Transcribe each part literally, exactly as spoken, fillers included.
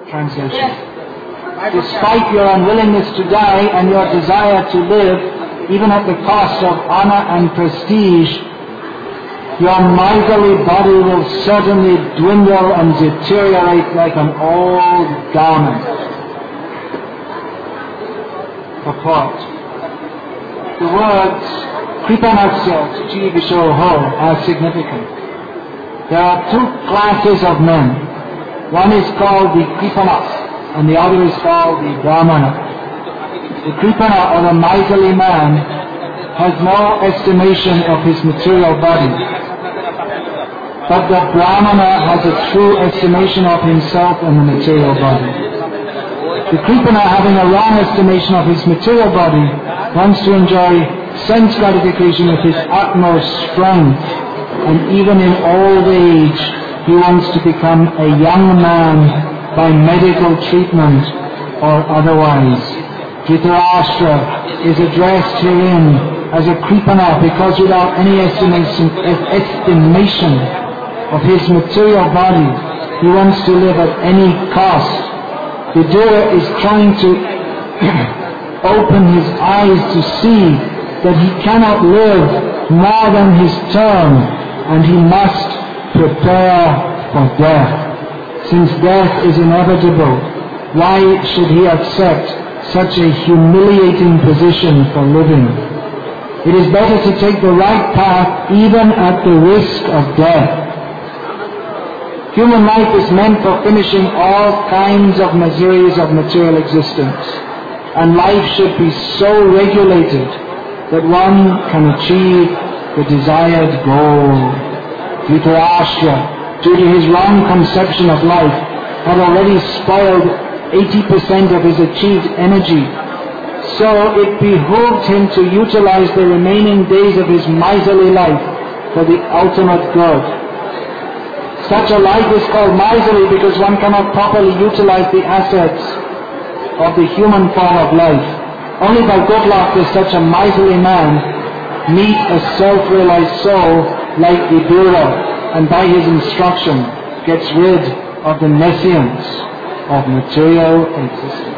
Translation. Despite your unwillingness to die and your desire to live, even at the cost of honor and prestige, your miserly body will certainly dwindle and deteriorate like an old garment. Purport. The words Kripanasya Chichi Vishoho are significant. There are two classes of men. One is called the Kripana and the other is called the Brahmana. The Kripana, or the miserly man, has no estimation of his material body. But the Brahmana has a true estimation of himself and the material body. The Kripana, having a wrong estimation of his material body, wants to enjoy sense gratification with his utmost strength, and even in old age he wants to become a young man by medical treatment or otherwise. Dhritarashtra is addressed herein as a Kripana because without any estimation, estimation of his material body, he wants to live at any cost. Vidura is trying to open his eyes to see that he cannot live more than his term, and he must prepare for death. Since death is inevitable, why should he accept such a humiliating position for living? It is better to take the right path even at the risk of death. Human life is meant for finishing all kinds of miseries of material existence, and life should be so regulated that one can achieve the desired goal. Dhritarashtra, due to his wrong conception of life, had already spoiled eighty percent of his achieved energy. So it behooved him to utilize the remaining days of his miserly life for the ultimate good. Such a life is called miserly because one cannot properly utilize the assets of the human form of life. Only by good luck does such a miserly man meet a self-realized soul like Vidura, and by his instruction gets rid of the nescience of material existence.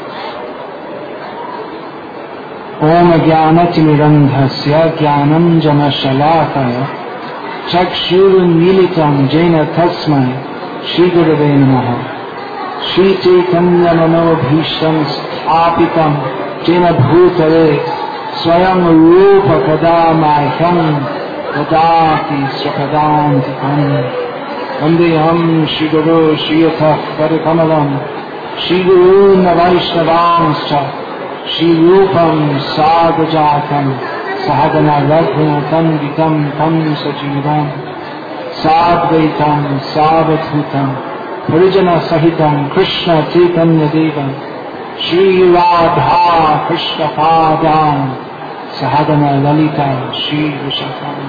Om Jnanatirandhasya Jnanam Jana Shalakaya Chakshurun Militam Jena Tasmai Shri Gurave Namaha Shri Chaitanya Mano Bhisham Apitam Jena Bhutare Swayam Rupa Kadamahyam Vadati Srakadantikam Vandeham Shri Guru Shri Yatha Padakamalam Shri Guru Navaishnavanscha Shri Rupam Sadhajatam Sahagana Radhanatam Vitam Tam Sajivam Sadvaitam Savathutam Parijana Sahitam Krishna Chaitanya Devam Shri Radha Krishna Padam Sahagana Lalita Shri Vishakam.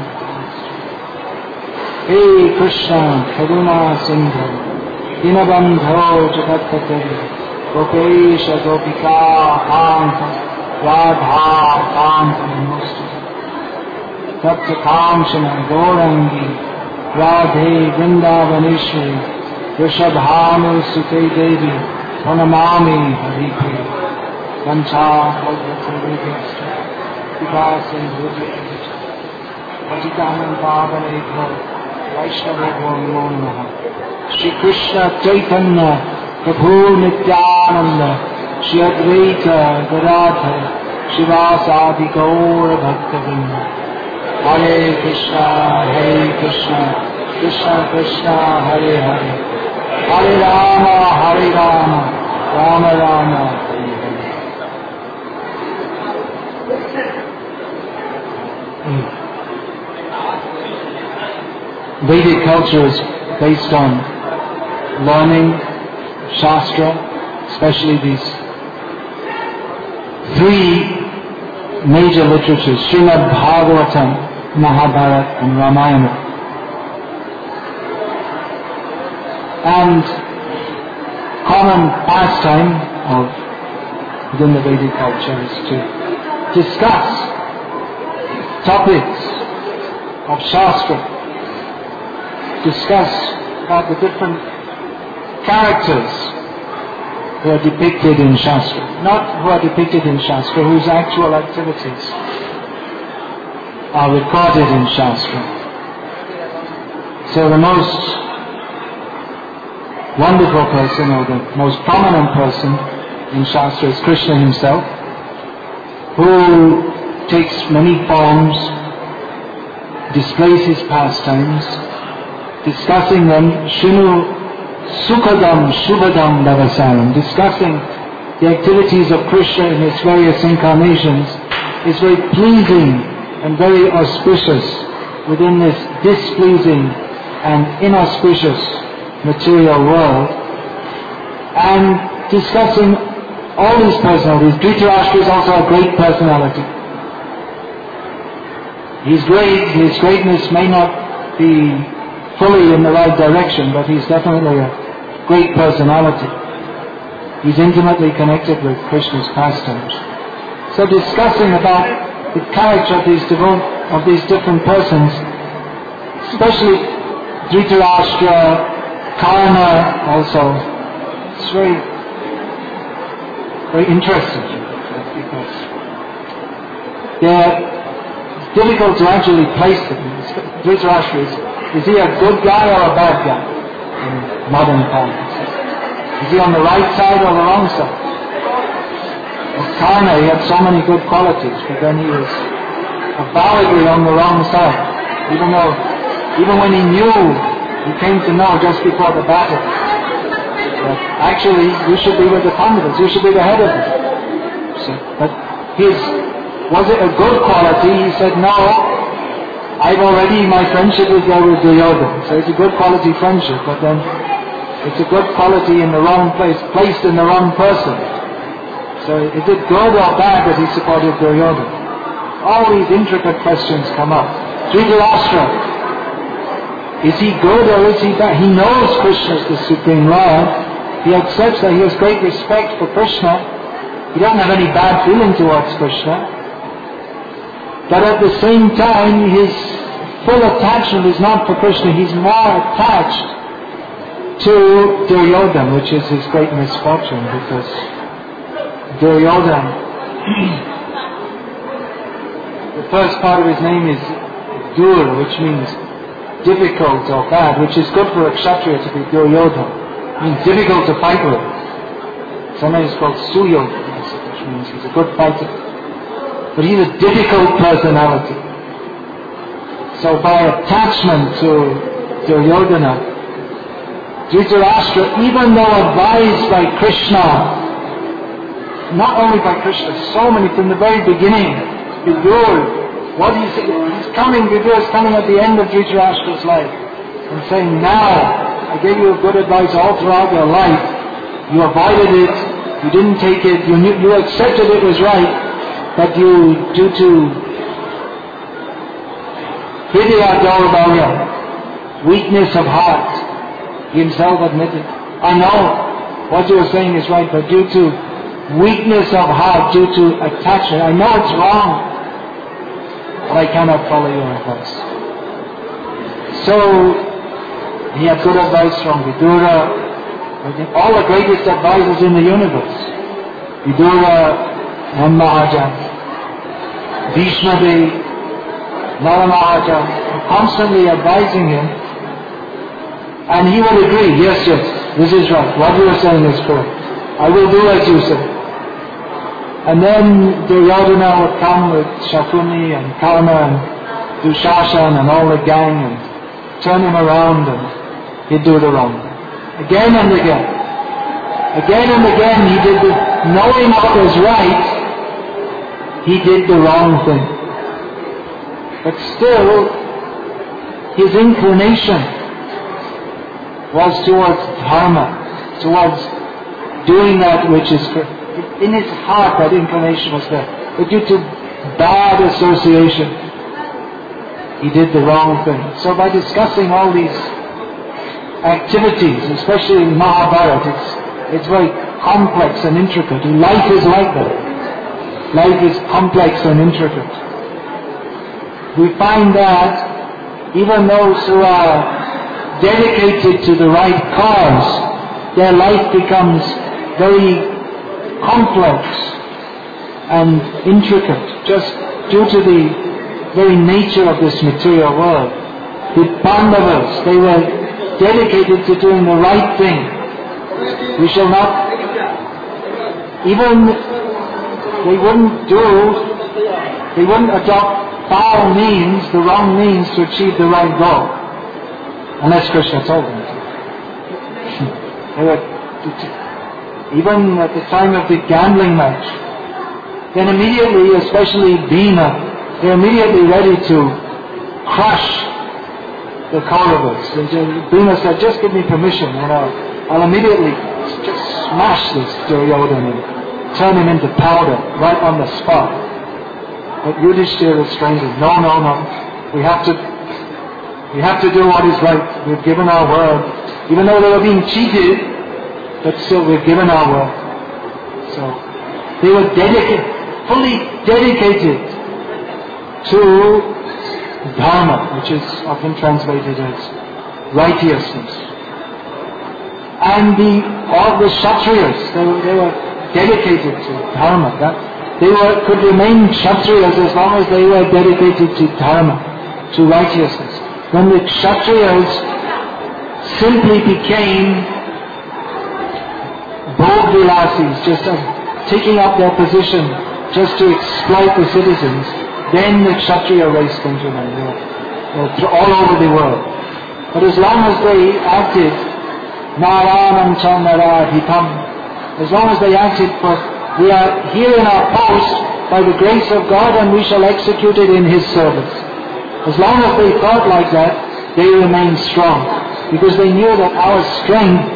Hey Krishna Karuna Sindhu Dinabandho Jagatpatari Gopesha Gopika Kanta Radha Kanta Namostu Tapta Kamshana Gaurangi Radhe Vrindavaneshwari Rishabhanu Sute Devi Pranamami Haripriya Vancha Kalpatarubhyascha Vipasin Bhujya Patitanam Pavanebho Vaishnavebho Namo Namaha Shri Krishna Chaitanya Prabhu Nityananda Shri Advaita Gadadhar Shivasadi Gaura Bhaktavrinda Hare Krishna Hare Krishna Krishna Krishna Hare Hare Hare Rama Hare Rama Rama Rama Hare Hare. Vedic culture is based on learning Shastra, especially these three major literatures, Srimad Bhagavatam, Mahabharata and Ramayana. And common pastime of within the Vedic culture is to discuss topics of Shastra, discuss about the different characters who are depicted in Shastra. Not who are depicted in Shastra, whose actual activities are recorded in Shastra. So the most wonderful person, or the most prominent person in Shastra is Krishna himself, who takes many forms, displays his pastimes, discussing them, Shinu Sukhadam Shubhadam Davasaram, discussing the activities of Krishna in his various incarnations, is very pleasing and very auspicious within this displeasing and inauspicious material world. And discussing all these personalities, Dhritarashtra is also a great personality. He's great, his greatness may not be fully in the right direction, but he's definitely a great personality. He's intimately connected with Krishna's pastimes. So discussing about the character of these, devo- of these different persons, especially Dhritarashtra, Karna also, it's very, very interesting because they're difficult to actually place them. Dhritarashtra is, is he a good guy or a bad guy in modern times? Is he on the right side or the wrong side? With Karna, he had so many good qualities, but then he was avowedly on the wrong side. Even though, even when he knew, he came to know just before the battle that actually you should be with the Pandavas, you should be the head of them. So, but his, was it a good quality? He said, no, I've already, my friendship is there with Duryodhana. So it's a good quality friendship, but then it's a good quality in the wrong place, placed in the wrong person. So is it good or bad that he supported Duryodhana? All these intricate questions come up. Dhritarashtra, is he good or is he bad? He knows Krishna is the Supreme Lord. He accepts that he has great respect for Krishna. He doesn't have any bad feeling towards Krishna. But at the same time, his full attachment is not for Krishna. He's more attached to Duryodhana, which is his great misfortune, because Duryodhana, the first part of his name is Dur, which means difficult or bad, which is good for a Kshatriya to be Duryodhana. It means difficult to fight with. Sometimes it's called Suyodhana, which means he's a good fighter. But he's a difficult personality. So by attachment to Duryodhana, Dhritarashtra, even though advised by Krishna, not only by Krishna, so many from the very beginning, Vidur, what he said, he's coming, Vidur is coming at the end of Dhritarashtra's life and saying, now, I gave you good advice all throughout your life, you avoided it, you didn't take it, you, knew, you accepted it was right, but you, due to Hridaya Daurabhalya, weakness of heart, he himself admitted, I know what you are saying is right, but due to weakness of heart, due to attachment, I know it's wrong, but I cannot follow your advice. So, he had good advice from Vidura, all the greatest advisors in the universe. Vidura, and Mahajan, Bhishma Dev, Nala Mahajan, constantly advising him, and he would agree, yes, yes, this is right, what you are saying is correct, I will do as you say. And then Duryodhana would come with Shakuni and Karna and Dushashan and all the gang and turn him around and he'd do the wrong thing. Again and again. Again and again he did the, knowing what was right, he did the wrong thing. But still, his inclination was towards dharma, towards doing that which is correct. In his heart that inclination was there. But due to bad association, he did the wrong thing. So by discussing all these activities, especially in Mahabharata, it's, it's very complex and intricate. Life is like that. Life is complex and intricate. We find that even those who are dedicated to the right cause, their life becomes very complex and intricate, just due to the very nature of this material world. The Pandavas, they were dedicated to doing the right thing. We shall not, even they wouldn't do, they wouldn't adopt foul means, the wrong means to achieve the right goal. Unless Krishna told them to. They were, even at the time of the gambling match, then immediately, especially Bhima, they're immediately ready to crush the Kauravas. Bhima said, just give me permission and I'll, I'll immediately just smash this Duryodhana and turn him into powder right on the spot. But Yudhishthira restrained him. No, no, no. We have to, we have to do what is right. We've given our word. Even though they were being cheated, but still we've given our word. So they were dedicated, fully dedicated to Dharma, which is often translated as righteousness. And the all the Kshatriyas, they were, they were dedicated to Dharma. That they were could remain Kshatriyas as long as they were dedicated to Dharma, to righteousness. When the Kshatriyas simply became Bhog-vilasis, just uh, taking up their position just to exploit the citizens, then the Kshatriya race came to an end, all over the world. But as long as they acted Naranam Channaradhitam, as long as they acted for, we are here in our post by the grace of God and we shall execute it in His service. As long as they thought like that, they remained strong. Because they knew that our strength,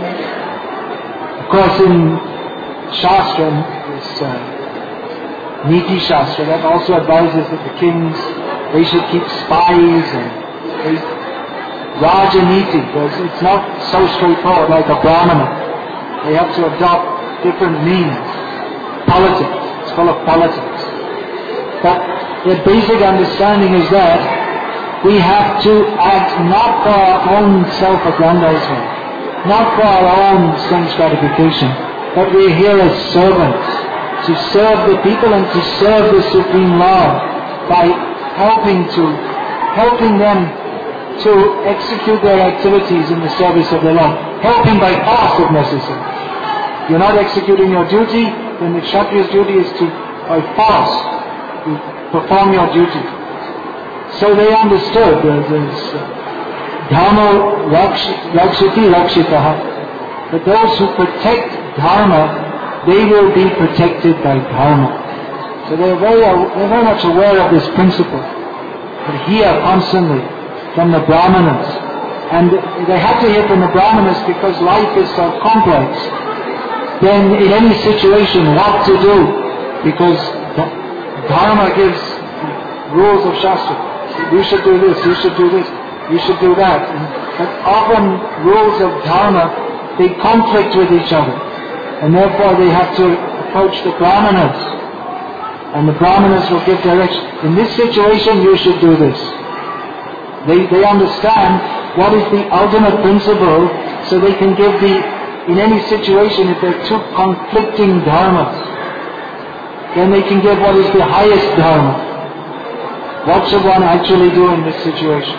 of course in Shastra, this uh, Niti Shastra, that also advises that the kings, they should keep spies and they, Rajaniti, because it's not so straightforward like a Brahmana. They have to adopt different means. Politics, it's full of politics. But the basic understanding is that we have to act not for our own self-aggrandizement, not for our own sense gratification, but we're here as servants, to serve the people and to serve the Supreme Lord by helping to, helping them to execute their activities in the service of the Lord, helping by force if necessary. You're not executing your duty, then the Kshatriya's duty is to, by force, to perform your duty. So they understood this Dharma Rakshati Rakshitaha, that those who protect Dharma, they will be protected by Dharma. So they're very, they're very much aware of this principle. They hear constantly from the Brahmanas. And they have to hear from the Brahmanas because life is so complex. Then in any situation, what to do? Because Dharma gives rules of Shastra. You should do this, you should do this, you should do that. And, but often rules of Dharma, they conflict with each other. And therefore they have to approach the Brahmanas. And the Brahmanas will give direction. In this situation, you should do this. They, they understand what is the ultimate principle, so they can give the, in any situation, if there are two conflicting dharmas, then they can give what is the highest dharma. What should one actually do in this situation?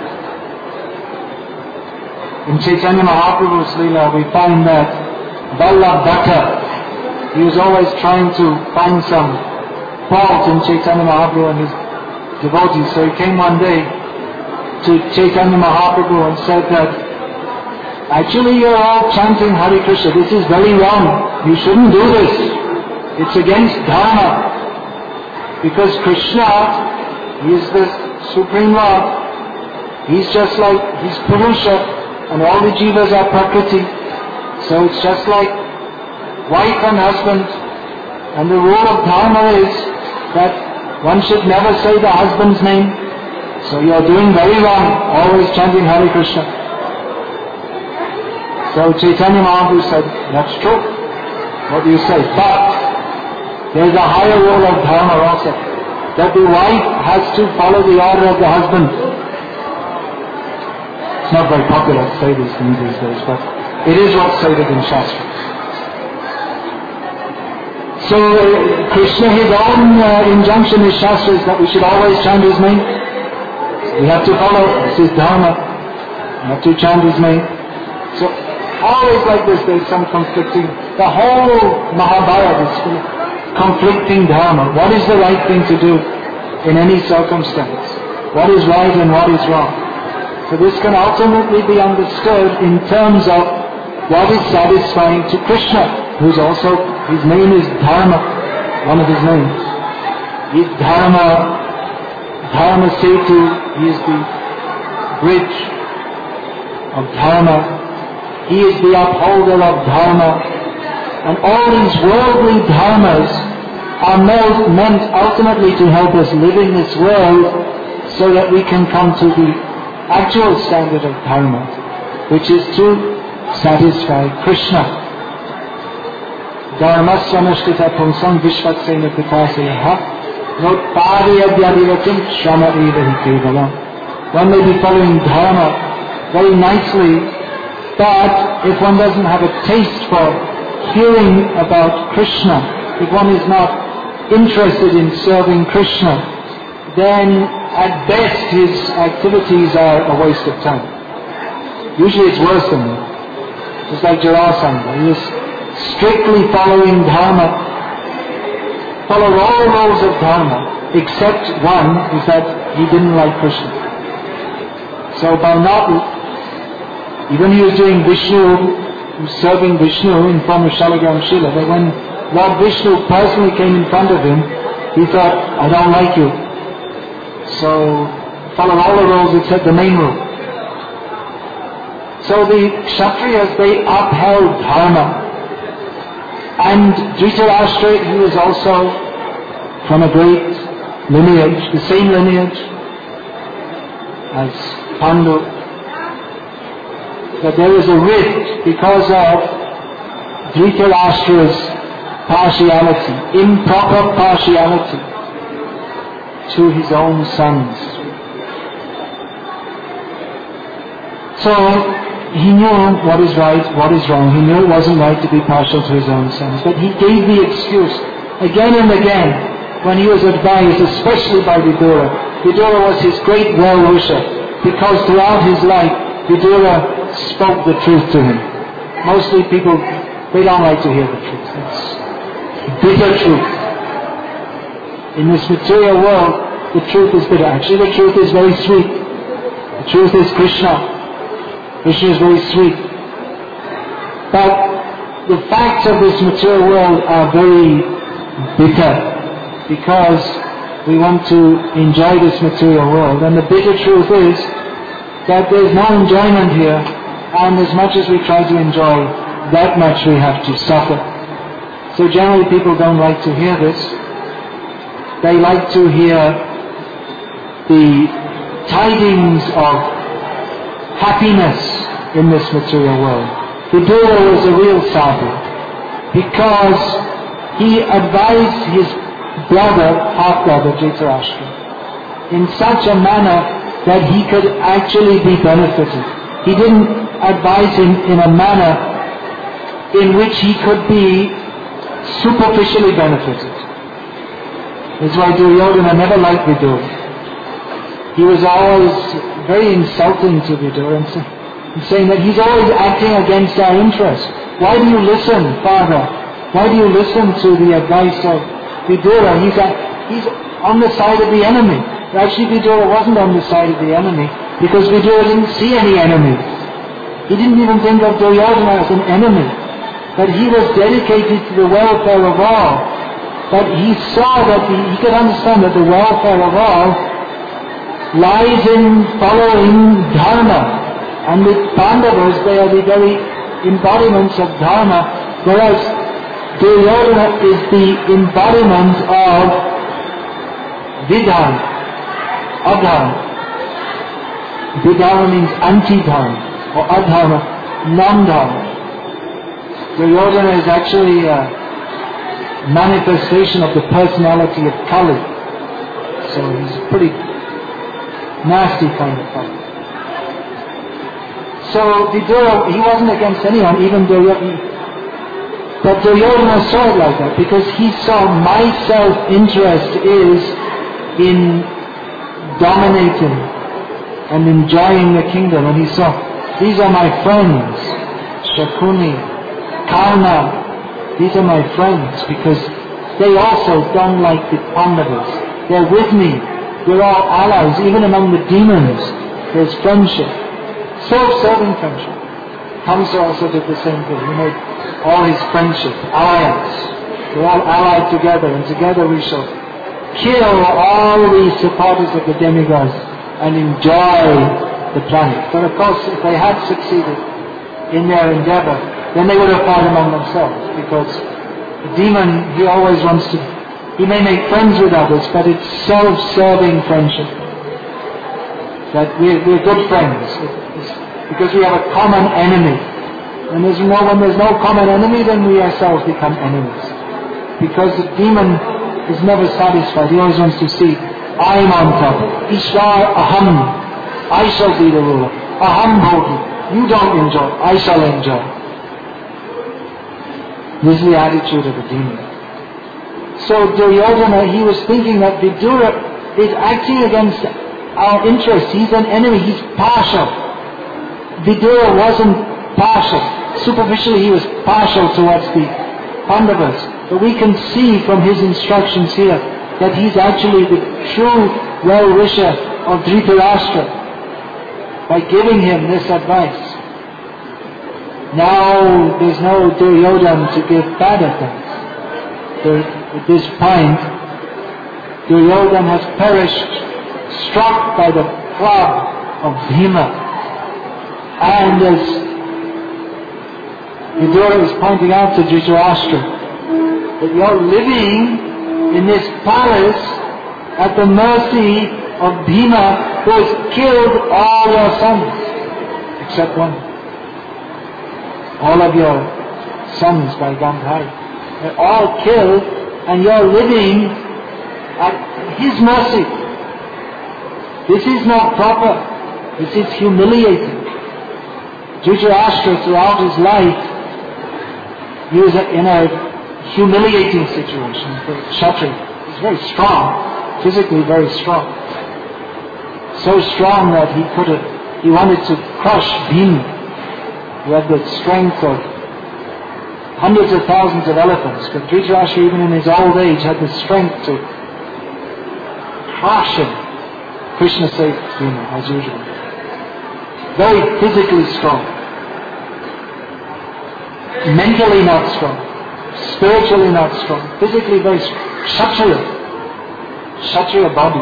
In Chaitanya Mahaprabhu's Leela, we find that Vallabhata, he was always trying to find some fault in Chaitanya Mahaprabhu and his devotees. So he came one day to Chaitanya Mahaprabhu and said that actually you're all chanting Hare Krishna. This is very wrong. You shouldn't do this. It's against Dharma. Because Krishna, He is the Supreme Lord. He's just like, He's Purusha, and all the jivas are Prakriti. So it's just like wife and husband. And the rule of Dharma is that one should never say the husband's name. So you're doing very wrong, always chanting Hare Krishna. So Chaitanya Mahaprabhu said, that's true. What do you say? But there's a higher rule of Dharma also, that the wife has to follow the order of the husband. It's not very popular to say these things these days, but it is what's stated in Shastra. So uh, Krishna, his own uh, injunction in Shastra is that we should always chant his name. We have to follow, this is Dharma. We have to chant his name. So always like this, there's some conflicting, the whole Mahabharata is full of conflicting Dharma. What is the right thing to do in any circumstance? What is right and what is wrong? So this can ultimately be understood in terms of what is satisfying to Krishna, who's also, his name is Dharma, one of his names. He is Dharma, Dharma Setu, he is the bridge of Dharma. He is the upholder of Dharma. And all these worldly dharmas are meant ultimately to help us live in this world so that we can come to the actual standard of Dharma, which is to satisfy Krishna. Dharmasya nashkita pumsam vishvatsena pitasayaha notpariya vyadiratim shrama evahi kevalam. One may be following Dharma very nicely, but if one doesn't have a taste for hearing about Krishna, if one is not interested in serving Krishna, then at best his activities are a waste of time. Usually it's worse than that. Just like Jarasandha, he was strictly following Dharma, followed all rules of Dharma, except one is that he didn't like Krishna. So by not, even he was doing Vishnu, serving Vishnu in form of Shalagram Shila, but when Lord Vishnu personally came in front of him, he thought, I don't like you. So followed all the rules except the main rule. So the Kshatriyas, they upheld Dharma. And Dhritarashtra, he was also from a great lineage, the same lineage as Pandu. But there was a rift because of Dhritarashtra's partiality, improper partiality to his own sons. So he knew what is right, what is wrong. He knew it wasn't right to be partial to his own sons. But he gave the excuse again and again when he was advised, especially by Vidura. Vidura was his great well-wisher because throughout his life, Vidura spoke the truth to him. Mostly people, they don't like to hear the truth. It's bitter truth. In this material world, the truth is bitter. Actually, the truth is very sweet. The truth is Krishna. Krishna is very sweet. But the facts of this material world are very bitter because we want to enjoy this material world. And the bitter truth is that there is no enjoyment here, and as much as we try to enjoy, that much we have to suffer. So generally people don't like to hear this. They like to hear the tidings of happiness in this material world. Vidura was a real sadhu because he advised his brother, half-brother Dhritarashtra, in such a manner that he could actually be benefited. He didn't advise him in a manner in which he could be superficially benefited. That's why Duryodhana never liked Vidura. He was always very insulting to Vidura and saying that he's always acting against our interests. Why do you listen, Father? Why do you listen to the advice of Vidura? He's, a, he's on the side of the enemy. Actually, Vidura wasn't on the side of the enemy because Vidura didn't see any enemies. He didn't even think of Duryodhana as an enemy. But he was dedicated to the welfare of all. But he saw that the, he could understand that the welfare of all lies in following Dharma. And with Pandavas, they are the very embodiments of Dharma, whereas Duryodhana is the embodiment of Vidhan, Adharma. Vidharma means anti-dharma, or Adharma, non-dharma. Duryodhana is actually a manifestation of the personality of Kali. So he's a pretty nasty kind of fellow. So Vidura, he wasn't against anyone, even Duryodhana. But Duryodhana saw it like that because he saw my self-interest is in dominating and enjoying the kingdom. And he saw, these are my friends, Shakuni, Karna, these are my friends because they also don't like the Pandavas. They're with me. We're all allies. Even among the demons, there's friendship. Self-serving friendship. Kamsa also did the same thing. He made all his friendship, alliance. We're all allied together, and together we shall kill all the supporters of the demigods and enjoy the planet. But of course, if they had succeeded in their endeavor, then they would have fought among themselves, because the demon, he always wants to, he may make friends with others, but it's self-serving friendship. That we're, we're good friends. It's because we have a common enemy. And there's no, when there's no common enemy, then we ourselves become enemies. Because the demon is never satisfied. He always wants to see, I'm on top. Ishwar aham. I shall be the ruler. Aham bhogi. You don't enjoy. I shall enjoy. This is the attitude of the demon. So Duryodhana, he was thinking that Vidura is acting against our interests. He's an enemy. He's partial. Vidura wasn't partial. Superficially he was partial towards the Pandavas. But we can see from his instructions here that he's actually the true well-wisher of Dhritarashtra by giving him this advice. Now there's no Duryodhana to give bad advice. There, at this point, Duryodhana has perished, struck by the club of Bhima. And as Vidura is pointing out to Dhritarashtra, that you're living in this palace at the mercy of Bhima, who has killed all your sons, except one. All of your sons by Gandhari. They're all killed, and you're living at his mercy. This is not proper. This is humiliating. Dhritarashtra, throughout his life, he was in a humiliating situation. The Kshatriya was very strong, physically very strong. So strong that he could have, he wanted to crush Bhima, who had the strength of hundreds of thousands of elephants. But Dhritarashtra, even in his old age, had the strength to crush him. Krishna saved Bhima, as usual. Very physically strong. Mentally not strong. Spiritually not strong. Physically very strong. Kshatriya. Kshatriya body.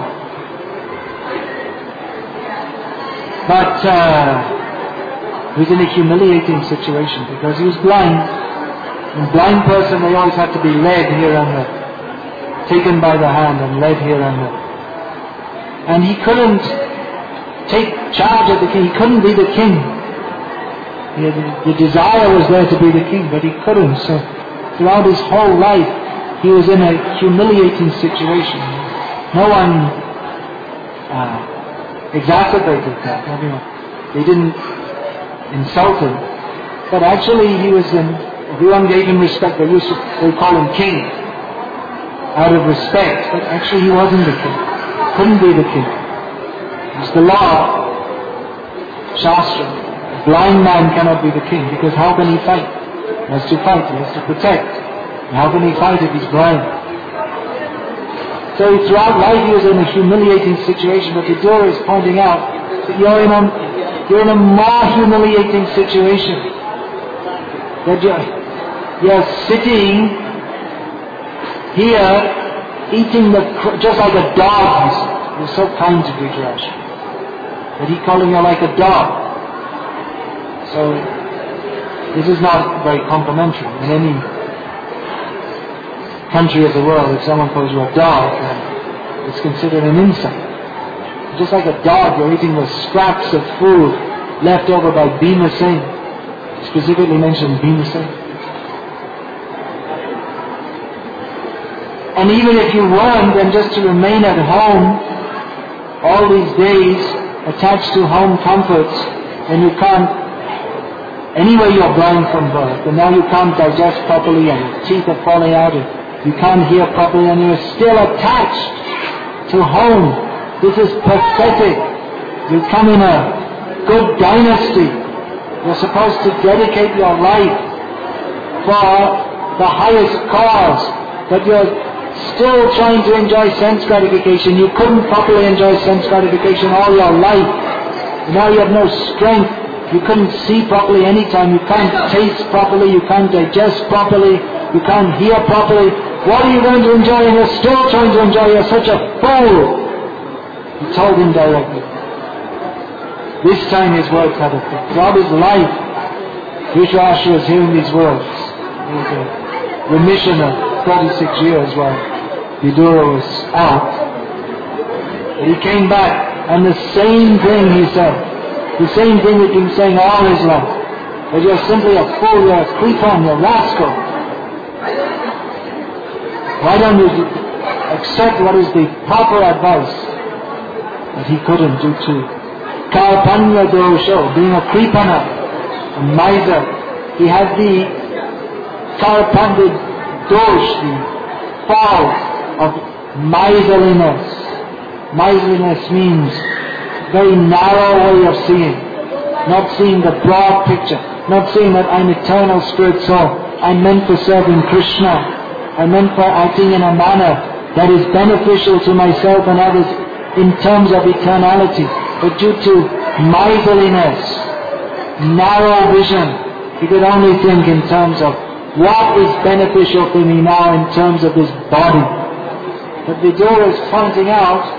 But uh, he was in a humiliating situation because he was blind. And blind person, they always have to be led here and there. Taken by the hand and led here and there. And he couldn't take charge of the king. He couldn't be the king. He had, the desire was there to be the king, but he couldn't. So throughout his whole life, he was in a humiliating situation. No one uh, exacerbated that. You know, they didn't insult him. But actually he was in, everyone gave him respect. They used to, they call him king out of respect. But actually he wasn't the king. Couldn't be the king. It's the law, Shastra. A blind man cannot be the king, because how can he fight? He has to fight, he has to protect. And how can he fight if he's blind? So throughout life he was in a humiliating situation, but Vidura is pointing out that you're in a, you're in a more humiliating situation. That you're, you're sitting here eating the, just like a dog, he said. He was so kind to Dhritarashtra. But he calling you like a dog. So, this is not very complimentary. In any country of the world, if someone calls you a dog, then it's considered an insult. Just like a dog, you're eating the scraps of food left over by Bhima Singh. Specifically mentioned Bhima Singh. And even if you weren't, then just to remain at home all these days attached to home comforts, and you can't Anyway, you're blind from birth, and now you can't digest properly, and your teeth are falling out, and you can't hear properly, and you're still attached to home. This is pathetic. You come in a good dynasty. You're supposed to dedicate your life for the highest cause, but you're still trying to enjoy sense gratification. You couldn't properly enjoy sense gratification all your life. Now you have no strength. You couldn't see properly anytime. You can't taste properly. You can't digest properly. You can't hear properly. What are you going to enjoy? And you're still trying to enjoy. You're such a fool. He told him directly. This time his words had effect. Throughout his life, Dhritarashtra was hearing these words. He was a remission of thirty-six years while Vidura was out. But he came back, and the same thing he said. The same thing he'd been saying all his life. That you're simply a fool, you're a creepon, you're a rascal. Why don't you accept what is the proper advice? But he couldn't do too. Karpanya dosho, being a creepana, a miser. He had the karpanya dosh, the fault of miserliness. Miserliness means very narrow way of seeing, not seeing the broad picture, not seeing that I'm eternal spirit soul, I'm meant for serving Krishna, I'm meant for acting in a manner that is beneficial to myself and others in terms of eternality. But due to miserliness, narrow vision, he could only think in terms of what is beneficial for me now in terms of this body. But Vidura is pointing out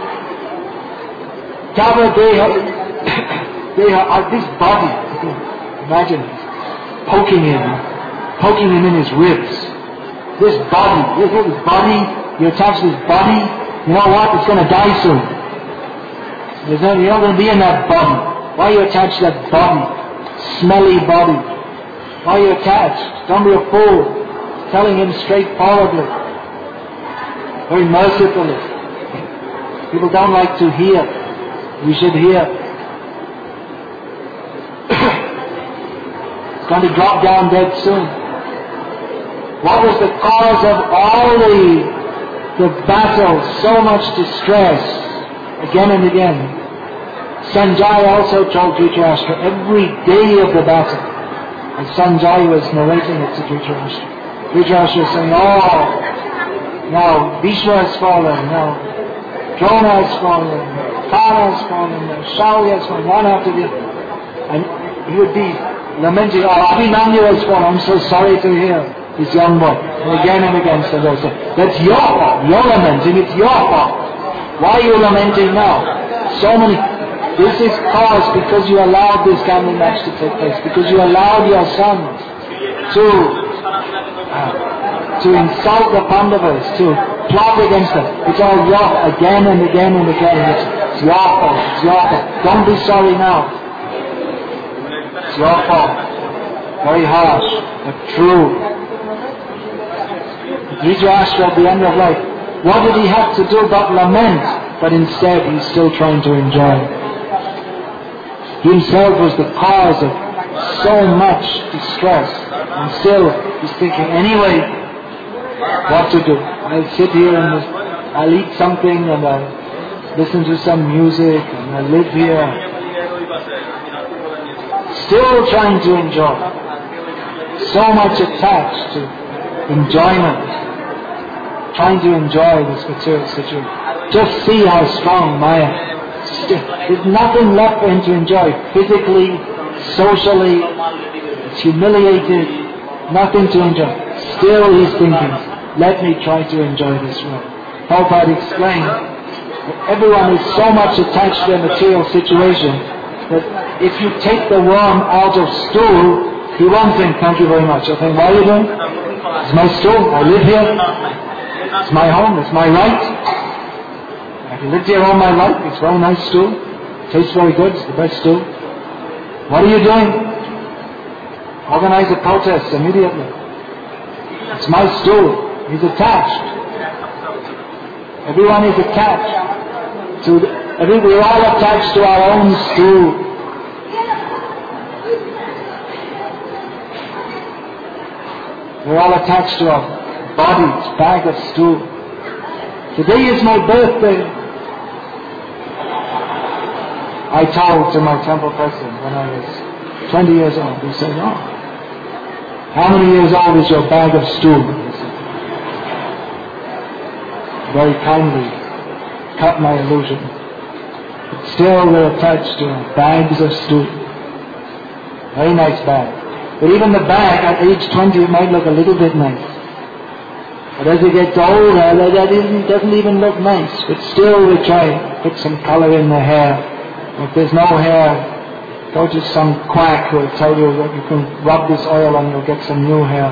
Tava Deha, Deha, uh, this body, imagine poking him, poking him in his ribs. This body, you hear this body, you attach this body, you know what, it's going to die soon. There's no, you're not going to be in that body. Why you attach that body, smelly body? Why you attached? Don't be a fool. Telling him straightforwardly, very mercifully. People don't like to hear. We should hear. It's going to drop down dead soon. What was the cause of all the, the battle, so much distress, again and again? Sanjay also told Dhritarashtra every day of the battle. And Sanjay was narrating it to Dhritarashtra. Dhritarashtra was saying, oh, now Bhishma has fallen, now Drona has fallen, Kana has fallen, Shaulya has fallen, one after the other. And he would be lamenting, oh, Abhimanyu has fallen, I'm so sorry to hear this young boy. And again and again, so they say, that's your fault, you're lamenting, it's your fault. Why are you lamenting now? So many, this is caused because you allowed this gambling match to take place, because you allowed your sons to, uh, to insult the Pandavas, to plot against them. It's all your, again and again and again. It's, it's your fault, it's your fault. Don't be sorry now. It's your fault. Very harsh, but true. Dhritarashtra at the end of life, what did he have to do but lament? But instead he's still trying to enjoy. He himself was the cause of so much distress. And still he's thinking, anyway, what to do? I'll sit here and I'll eat something and I'll listen to some music and I'll live here. Still trying to enjoy. So much attached to enjoyment. Trying to enjoy this material situation. Just see how strong Maya. There's nothing left for him to enjoy. Physically, socially, it's humiliated. Nothing to enjoy. Still he's thinking, let me try to enjoy this world. Prabhupada explained that everyone is so much attached to a material situation that if you take the worm out of stool, he won't think, thank you very much. He'll think, what are you doing? It's my stool. I live here. It's my home. It's my right. I've lived here all my life. It's a very nice stool. It tastes very good. It's the best stool. What are you doing? Organize a protest immediately. It's my stool. He's attached. Everyone is attached to the, every, we're all attached to our own stool. We're all attached to our bodies, bag of stool. Today is my birthday. I told to my temple president when I was twenty years old, he said, oh, how many years old is your bag of stool? He said, very kindly cut my illusion. But still we're attached to bags of stool. Very nice bag. But even the bag at age twenty, it might look a little bit nice. But as it gets older, that isn't, doesn't even look nice. But still we try to put some color in the hair. If there's no hair, go to some quack who will tell you that you can rub this oil and you'll get some new hair.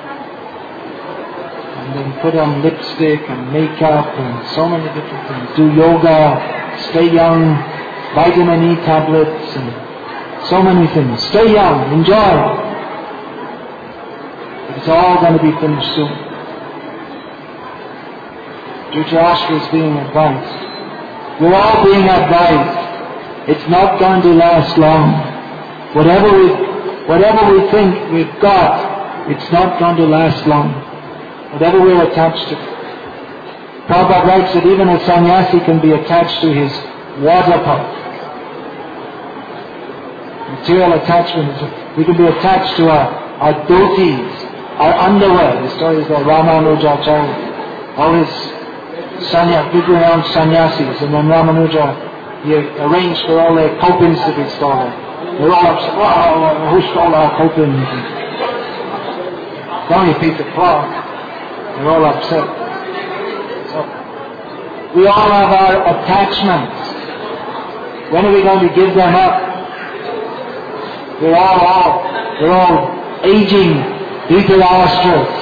And then put on lipstick and makeup and so many different things. Do yoga, stay young, vitamin E tablets and so many things. Stay young, enjoy. It's all going to be finished soon. Dhritarashtra is being advised. We're all being advised. It's not going to last long. Whatever we, whatever we think we've got, it's not going to last long. Whatever we're attached to. Prabhupada writes that even a sannyasi can be attached to his water pot. Material attachments. We can be attached to our, our dhotis, our underwear. The story is that Ramanujacharya, all his sanya, big renowned sannyasis, and then Ramanuja, he arranged for all their copings to be stolen. They're all upset. Wow, who stole our copings? It's only a piece of cloth. They're all upset. So, we all have our attachments. When are we going to give them up? We're all, all, we're all aging Dhritarashtra.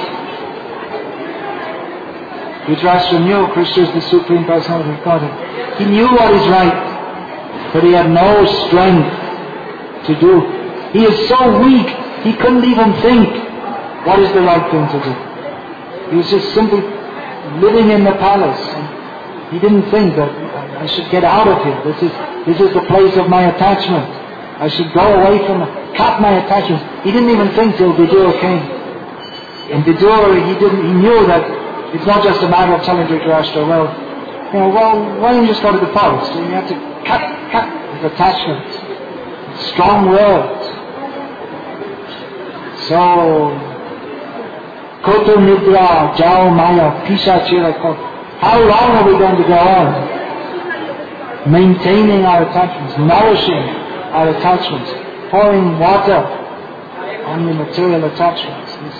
Dhritarashtra knew Krishna is the Supreme Personality of Godhead. He knew what is right, but he had no strength to do. He is so weak, he couldn't even think what is the right thing to do. He was just simply living in the palace. And he didn't think that I should get out of here. This is, this is the place of my attachment. I should go away from it, cut my attachments. He didn't even think till Vidura came. In Vidura, he didn't. He knew that it's not just a matter of telling Dhritarashtra, well, you know, well, why don't you just go to the forest? You have to cut, cut his attachments. Strong words. So, Koto Nidra, Jao Maya, Pisha Chirako. How long are we going to go on? Maintaining our attachments, nourishing our attachments, pouring water on the material attachments. This,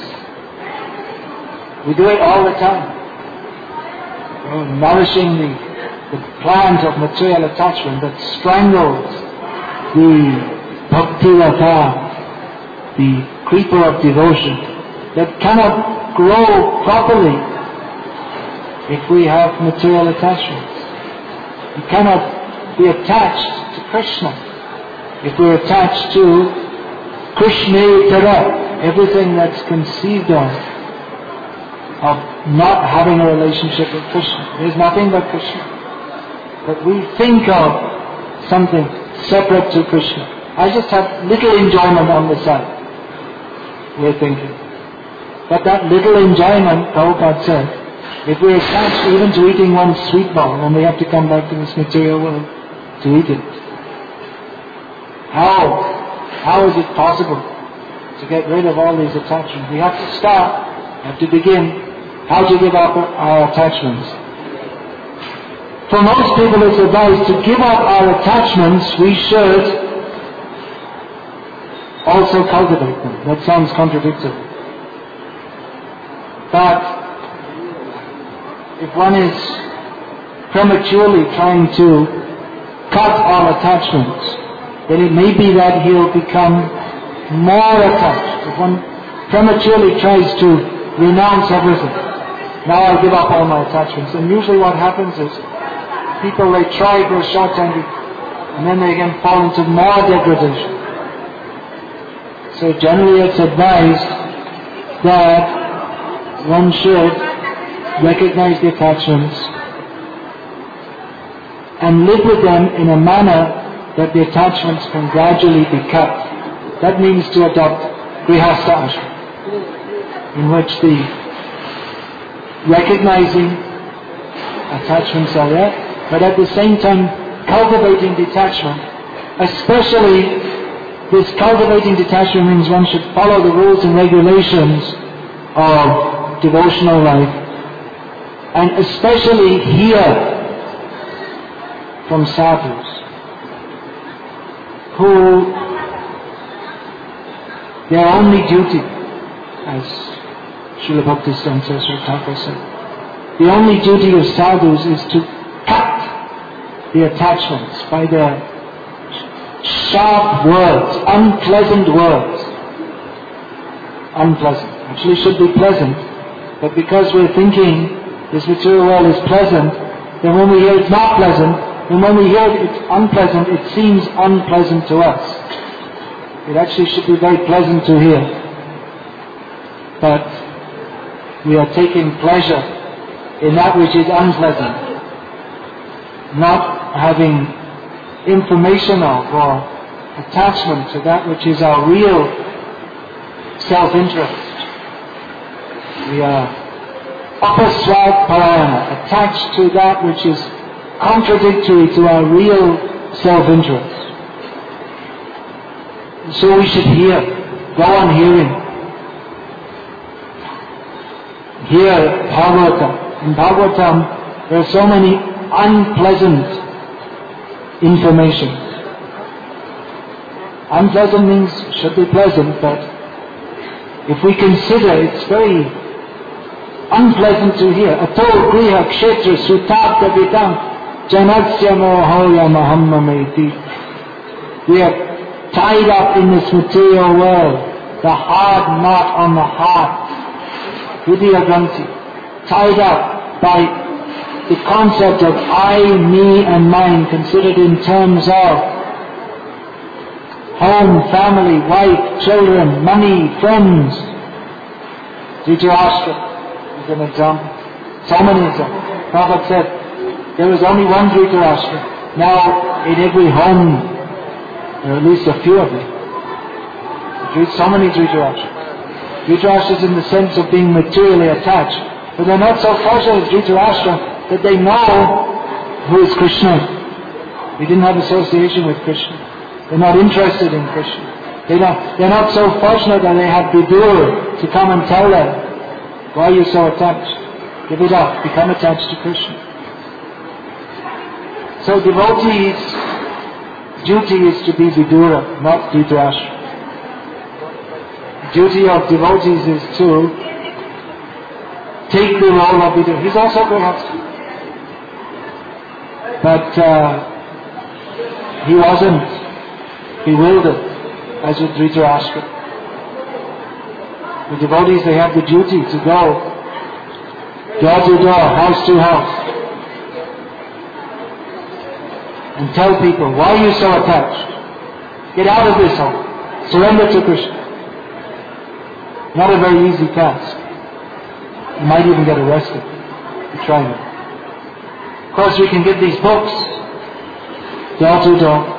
we do it all the time. We're nourishing the, the plant of material attachment that strangles the bhakti-rata, the creeper of devotion, that cannot grow properly if we have material attachments. You cannot be attached to Krishna if we're attached to Krishnetara, everything that's conceived of, of not having a relationship with Krishna. There's nothing but Krishna. But we think of something separate to Krishna. I just have little enjoyment on the side, we're thinking. But that little enjoyment, Prabhupada said, if we're attached even to eating one sweet ball, then we have to come back to this material world to eat it. How? How is it possible to get rid of all these attachments? We have to start, we have to begin. How to give up our attachments? For most people it's advised to give up our attachments, we should also cultivate them. That sounds contradictory. But if one is prematurely trying to cut all attachments, then it may be that he'll become more attached. If one prematurely tries to renounce everything, now I'll give up all my attachments. And usually what happens is people, they try for a short time and then they again fall into more degradation. So generally it's advised that one should recognize the attachments and live with them in a manner that the attachments can gradually be cut. That means to adopt Grihastha Ashram. in which the recognizing attachments are there, but at the same time cultivating detachment. Especially this cultivating detachment means one should follow the rules and regulations of devotional life, and especially hear from sadhus who their only duty, as Srila Bhaktisiddhanta Saraswati Thakur said, the only duty of sadhus is to cut the attachments by their sharp words, unpleasant words. Unpleasant. Actually should be pleasant, but because we're thinking this material world is pleasant, then when we hear it's not pleasant, and when we hear it's unpleasant, it seems unpleasant to us. It actually should be very pleasant to hear. But we are taking pleasure in that which is unpleasant, not having information of or attachment to that which is our real self-interest. We are apaswad parayana, attached to that which is contradictory to our real self-interest. So we should hear, go on hearing. Hear Bhagavatam. In Bhagavatam there are so many unpleasant information. Unpleasant means should be pleasant, but if we consider, it's very unpleasant to hear. Ato griha kshetra sutakta vitam janasya mohoya mahammameti. We are tied up in this material world, the hard knot on the heart, Hridaya Granthi, tied up by the concept of I, me and mine, considered in terms of home, family, wife, children, money, friends. Dhritarashtra is an example. So many examples. Prabhupada said there was only one Dhritarashtra. Now in every home, or at least a few of them. So many Dhritarashtra. Dhritarashtra is in the sense of being materially attached. But they're not so fortunate as Dhritarashtra that they know who is Krishna. They didn't have association with Krishna. They're not interested in Krishna. They don't, they're not so fortunate that they have Vidur to come and tell them, why are you so attached? Give it up, become attached to Krishna. So devotees' duty is to be Vidura, not Dhritarashtra. The duty of devotees is to take the role of Vidura. He's also Grihastha. But uh, he wasn't bewildered as with Dhritarashtra. The devotees, they have the duty to go door to door, house to house, and tell people, why are you so attached? Get out of this home. Surrender to Krishna. Not a very easy task. You might even get arrested for trying it. Of course, we can give these books door to door.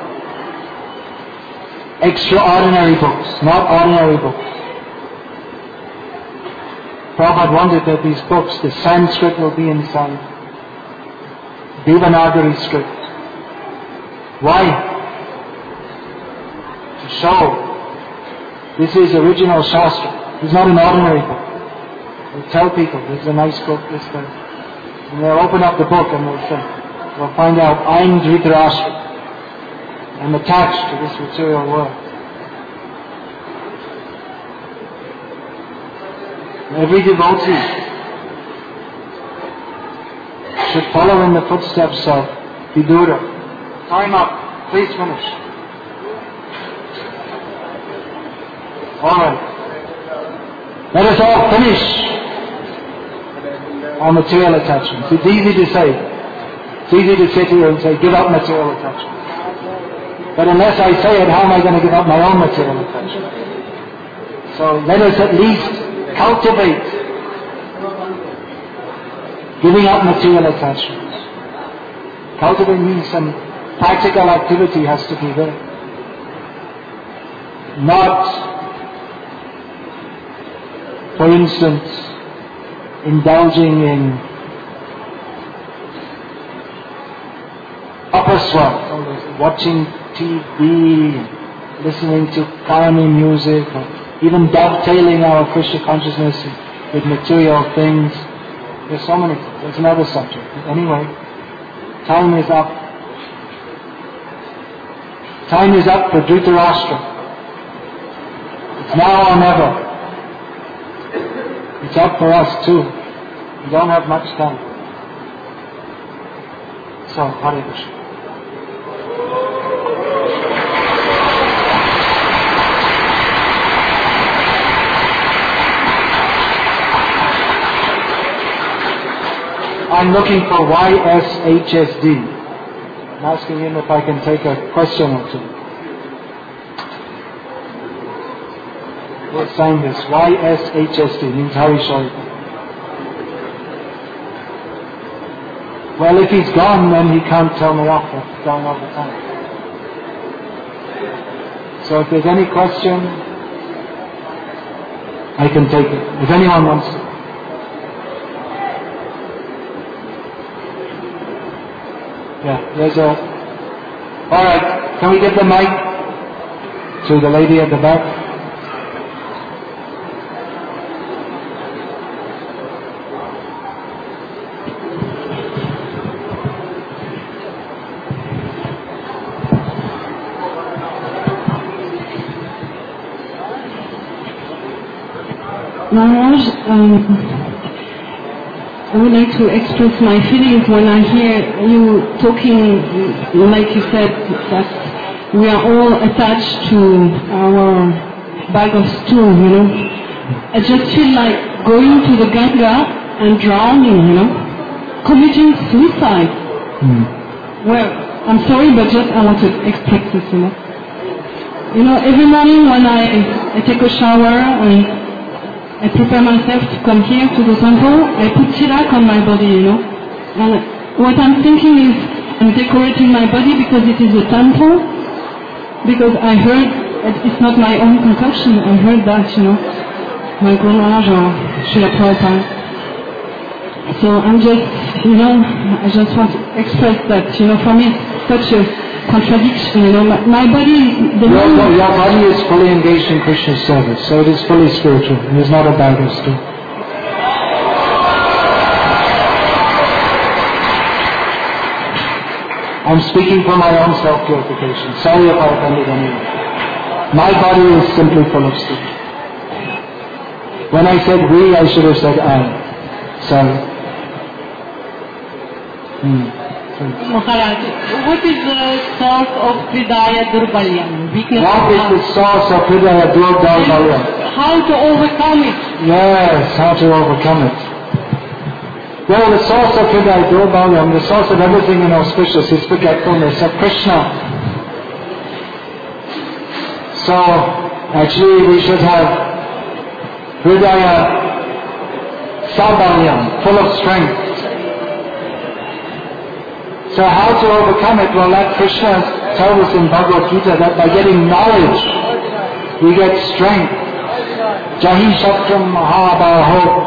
Extraordinary books, not ordinary books. Prabhupada wanted that these books, the Sanskrit will be inside. Devanagari script. Why? To show this is original Shastra. It's not an ordinary book. We'll tell people, this is a nice book, this thing. And they'll open up the book and they'll say, they'll find out, I'm Dhritarashtra. I'm attached to this material world. Every devotee should follow in the footsteps of Vidura. Time up. Please finish. Alright. Let us all finish our material attachments. It's easy to say. It's easy to sit here and say, give up material attachments. But unless I say it, how am I going to give up my own material attachment? So let us at least cultivate giving up material attachments. Cultivate means some practical activity has to be there. Not For instance, indulging in upper swell, watching T V, listening to Karmi music, or even dovetailing our Krishna consciousness with material things. There's so many things. There's another subject. Anyway, time is up. Time is up for Dhritarashtra. It's now or never. It's up for us too. We don't have much time. So, Hare Krishna. I'm looking for Y S H S D. I'm asking him if I can take a question or two. We'll sign this. Y S H S D means Hari Shorita. Well, if he's gone, then he can't tell me off. That's gone all the time. So if there's any question, I can take it. If anyone wants to. Yeah, there's a... Alright, can we get the mic to the lady at the back? Maharaj, um, I would like to express my feelings when I hear you talking, like you said, that we are all attached to our bag of stew, you know. I just feel like going to the Ganga and drowning, you know, committing suicide. Mm. Well, I'm sorry, but just I want to express this, you know. You know, every morning when I, I take a shower and I prepare myself to come here to the temple, I put tilak on my body, you know. And what I'm thinking is I'm decorating my body because it is a temple, because I heard, it's not my own concoction, I heard that, you know, my Guru Maharaj or Srila Prabhupada. So I'm just, you know, I just want to express that, you know, for me it's such a contradiction, you know. My, my body, the your, your, your body is fully engaged in Krishna's service, so it is fully spiritual. It is not a bag of stew. I'm speaking for my own self-purification. Sorry if I offended anyone. My body is simply full of stew. When I said we, I should have said I. Sorry. Hmm. Maharaj, what is the source of Hridaya Durbalyam? What is the source of Hridaya Durbalyam? How to overcome it? Yes, how to overcome it. Well, the source of Hridaya Durbalyam, the source of everything inauspicious is forgetfulness of Krishna. So, actually we should have Hridaya Sabalyam, full of strength. So how to overcome it? Well, like Krishna tells us in Bhagavad Gita that by getting knowledge, we get strength. Jahi Shatram Mahabaho.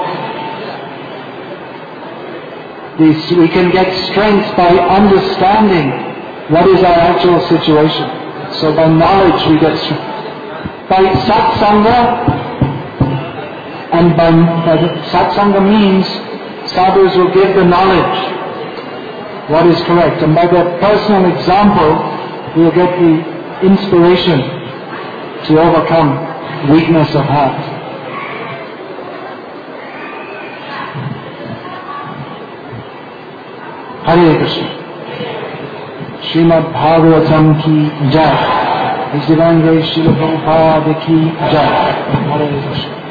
This, we can get strength by understanding what is our actual situation. So by knowledge we get strength. By satsanga, and by, by the, satsanga means sadhus will give the knowledge what is correct, and by that personal example we'll get the inspiration to overcome weakness of heart. Hare Krishna. Srimad Bhagavatam ki jai. His Divine Grace Srila Prabhupada ki jai. Hare Krishna.